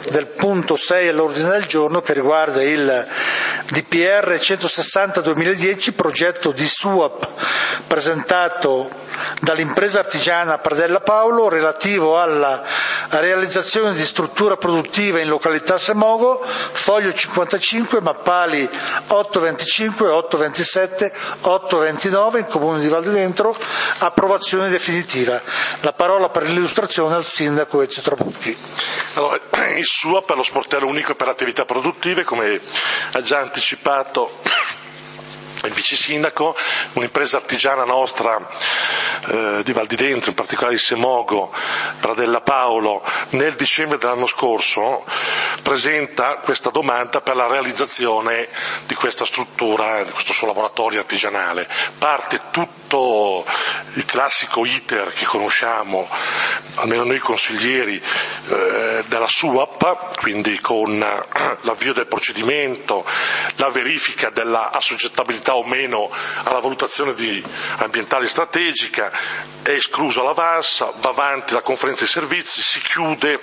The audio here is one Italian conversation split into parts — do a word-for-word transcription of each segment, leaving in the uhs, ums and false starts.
del punto sei all'ordine del giorno, che riguarda il D P R centosessanta duemiladieci, progetto di S U A P presentato dall'impresa artigiana Pradella Paolo relativo alla realizzazione di struttura produttiva in località Semogo, foglio cinquantacinque, mappali otto venticinque, otto ventisette, otto ventinove in Comune di Valdidentro, approvazione definitiva. La parola per l'illustrazione al sindaco Ezio Trabucchi. Allora, il S U A P è lo sportello unico per attività produttive, come ha già anticipato il vice sindaco, un'impresa artigiana nostra eh, di Valdidentro, in particolare di Semogo, Pradella Paolo, nel dicembre dell'anno scorso presenta questa domanda per la realizzazione di questa struttura, di questo suo laboratorio artigianale. Parte tutto il classico iter che conosciamo, almeno noi consiglieri, eh, della S U A P, quindi con l'avvio del procedimento, la verifica della assoggettabilità o meno alla valutazione di ambientale strategica, è esclusa la V A S, va avanti la conferenza di servizi, si chiude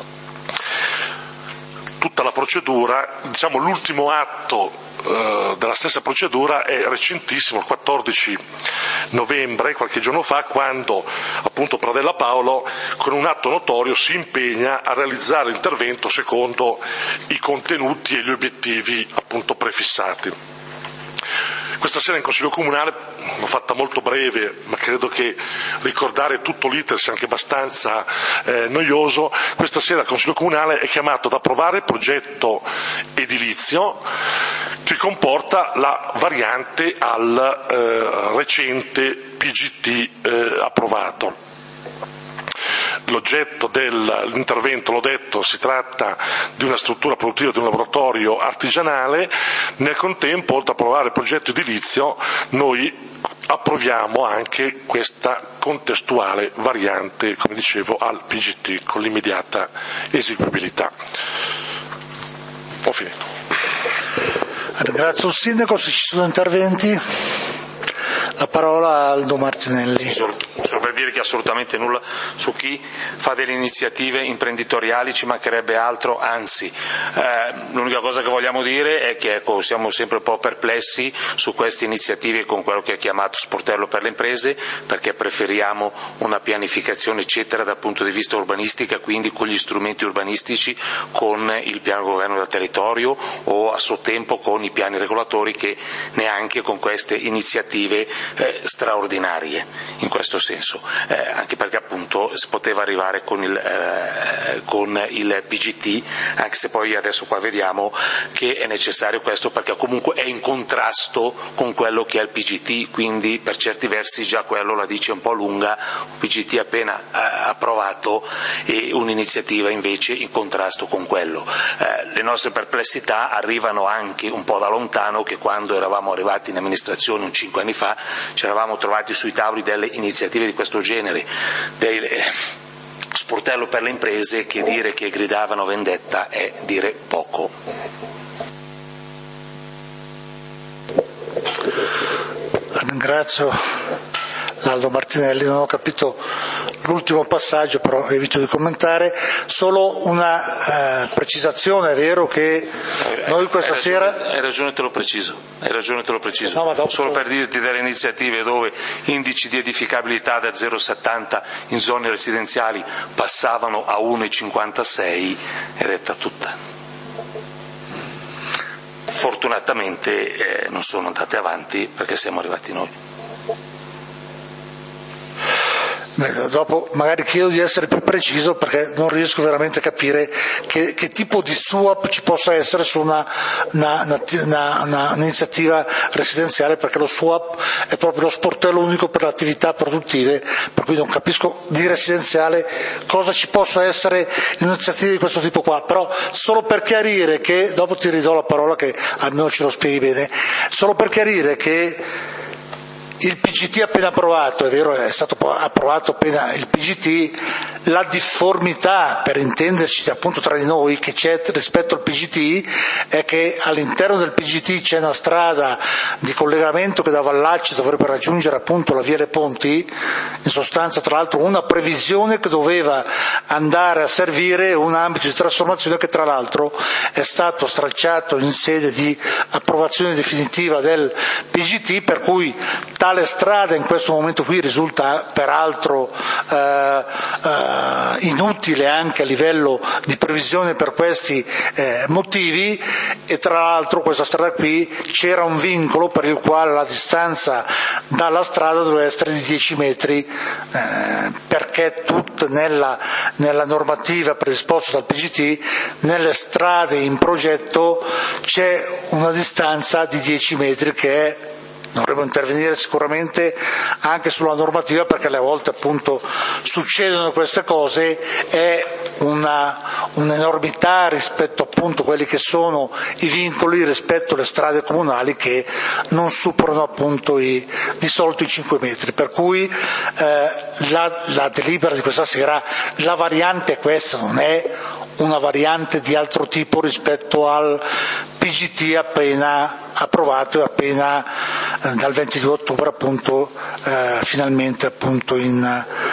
tutta la procedura. Diciamo, l'ultimo atto eh, della stessa procedura è recentissimo, il quattordici novembre, qualche giorno fa, quando appunto Pradella Paolo con un atto notorio si impegna a realizzare l'intervento secondo i contenuti e gli obiettivi appunto prefissati. Questa sera in Consiglio Comunale, l'ho fatta molto breve, ma credo che ricordare tutto l'iter sia anche abbastanza eh, noioso. Questa sera il Consiglio Comunale è chiamato ad approvare il progetto edilizio che comporta la variante al eh, recente P G T eh, approvato. L'oggetto dell'intervento, l'ho detto, si tratta di una struttura produttiva, di un laboratorio artigianale. Nel contempo, oltre a approvare il progetto edilizio, noi approviamo anche questa contestuale variante, come dicevo, al P G T con l'immediata eseguibilità. Ho finito. Ringrazio il sindaco. Se ci sono interventi, la parola a Aldo Martinelli. Solo, solo per dire che assolutamente nulla su chi fa delle iniziative imprenditoriali, ci mancherebbe altro, anzi eh, l'unica cosa che vogliamo dire è che ecco, siamo sempre un po' perplessi su queste iniziative con quello che è chiamato sportello per le imprese, perché preferiamo una pianificazione eccetera dal punto di vista urbanistica, quindi con gli strumenti urbanistici, con il piano governo del territorio o a suo tempo con i piani regolatori, che neanche con queste iniziative Eh, straordinarie in questo senso, eh, anche perché appunto si poteva arrivare con il, eh, con il P G T, anche se poi adesso qua vediamo che è necessario questo perché comunque è in contrasto con quello che è il P G T, quindi per certi versi già quello la dice un po' lunga, un P G T appena eh, approvato e un'iniziativa invece in contrasto con quello. Eh, le nostre perplessità arrivano anche un po' da lontano, che quando eravamo arrivati in amministrazione un cinque anni fa ci eravamo trovati sui tavoli delle iniziative di questo genere, del sportello per le imprese, che dire che gridavano vendetta è dire poco. Ringrazio Aldo Martinelli, non ho capito l'ultimo passaggio, però evito di commentare. Solo una eh, precisazione: è vero che noi questa hai sera... ragione, hai ragione, te lo preciso, hai ragione, te lo preciso. No, ma dopo... Solo per dirti delle iniziative dove indici di edificabilità da zero virgola settanta in zone residenziali passavano a uno virgola cinquantasei, è detta tutta. Fortunatamente eh, non sono andate avanti perché siamo arrivati noi. Dopo magari chiedo di essere più preciso, perché non riesco veramente a capire che, che tipo di S U A P ci possa essere su una, una, una, una, un'iniziativa residenziale, perché lo S U A P è proprio lo sportello unico per le attività produttive, per cui non capisco di residenziale cosa ci possa essere in un'iniziativa di questo tipo qua. Però solo per chiarire che, dopo ti ridò la parola che almeno ce lo spieghi bene, solo per chiarire che il P G T appena approvato, è vero, è stato approvato appena il P G T, la difformità, per intenderci appunto tra di noi, che c'è rispetto al P G T è che all'interno del P G T c'è una strada di collegamento che da Vallacci dovrebbe raggiungere appunto la via Le Ponti, in sostanza tra l'altro una previsione che doveva andare a servire un ambito di trasformazione che tra l'altro è stato stralciato in sede di approvazione definitiva del P G T, per cui tale strada in questo momento qui risulta peraltro eh, eh, inutile anche a livello di previsione per questi eh, motivi, e tra l'altro questa strada qui c'era un vincolo per il quale la distanza dalla strada doveva essere di dieci metri, eh, perché tutta nella, nella normativa predisposta dal P G T, nelle strade in progetto c'è una distanza di dieci metri che è, dovremmo intervenire sicuramente anche sulla normativa, perché alle volte appunto succedono queste cose, è una, un'enormità rispetto appunto a quelli che sono i vincoli rispetto alle strade comunali che non superano appunto i, di solito i cinque metri, per cui eh, la, la delibera di questa sera, la variante è questa, non è una variante di altro tipo rispetto al P G T appena approvato e appena eh, dal ventidue ottobre appunto eh, finalmente appunto in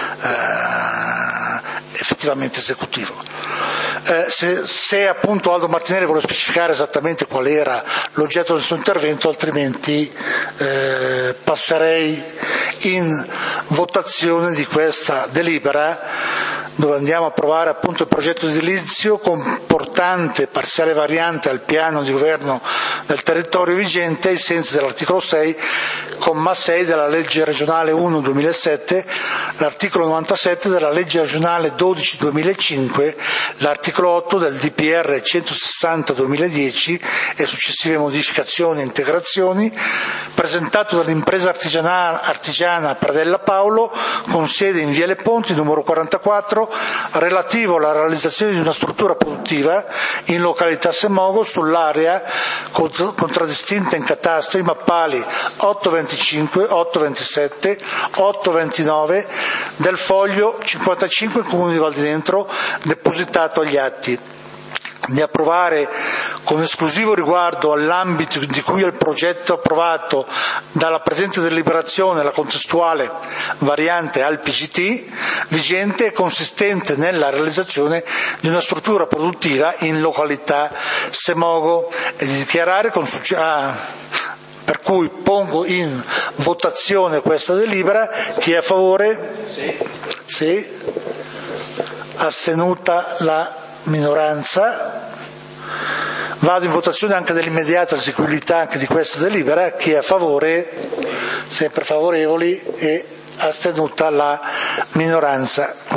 eh, effettivamente esecutivo. Eh, se, se appunto Aldo Martinelli vuole specificare esattamente qual era l'oggetto del suo intervento, altrimenti eh, passerei in votazione di questa delibera, dove andiamo a approvare appunto il progetto edilizio comportante parziale variante al piano di governo del territorio vigente ai sensi dell'articolo sei, comma sei della legge regionale uno duemilasette, l'articolo novantasette della legge regionale dodici duemilacinque, l'articolo otto del D P R centosessanta duemiladieci e successive modificazioni e integrazioni, presentato dall'impresa artigiana, artigiana Pradella Paolo, con sede in via Le Ponti numero quarantaquattro, relativo alla realizzazione di una struttura produttiva in località Semogo sull'area contraddistinta in catasto i mappali otto venticinque, otto ventisette, otto ventinove del foglio cinquantacinque Comune di Val di Dentro, depositato agli atti. Di approvare con esclusivo riguardo all'ambito di cui è il progetto approvato dalla presente deliberazione la contestuale variante al P G T vigente e consistente nella realizzazione di una struttura produttiva in località Semogo, e di dichiarare con successo. Ah, per cui pongo in votazione questa delibera. Chi è a favore? Sì. Sì. Astenuta la minoranza. Vado in votazione anche dell'immediata eseguibilità anche di questa delibera. Chi è a favore? Sempre favorevoli, e astenuta la minoranza.